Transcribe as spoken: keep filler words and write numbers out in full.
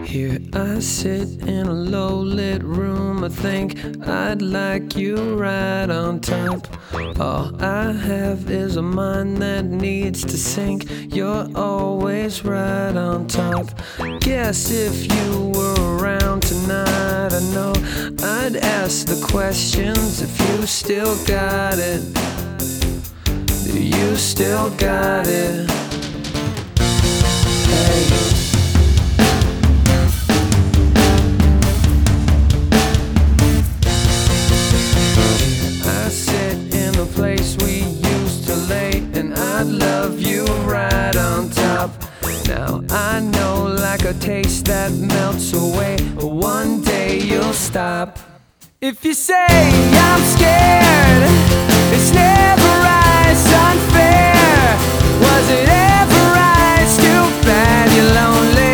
Here I sit in a low-lit room. I think I'd like you right on top. All I have is a mind that needs to sink. You're always right on top. Guess if you were around tonight, I know I'd ask the questions. If you still got it, do you still got it? Hey. Place we used to lay, and I'd love you right on top. Now I know, like a taste that melts away, one day you'll stop. If you say I'm scared, it's never right, it's unfair. Was it ever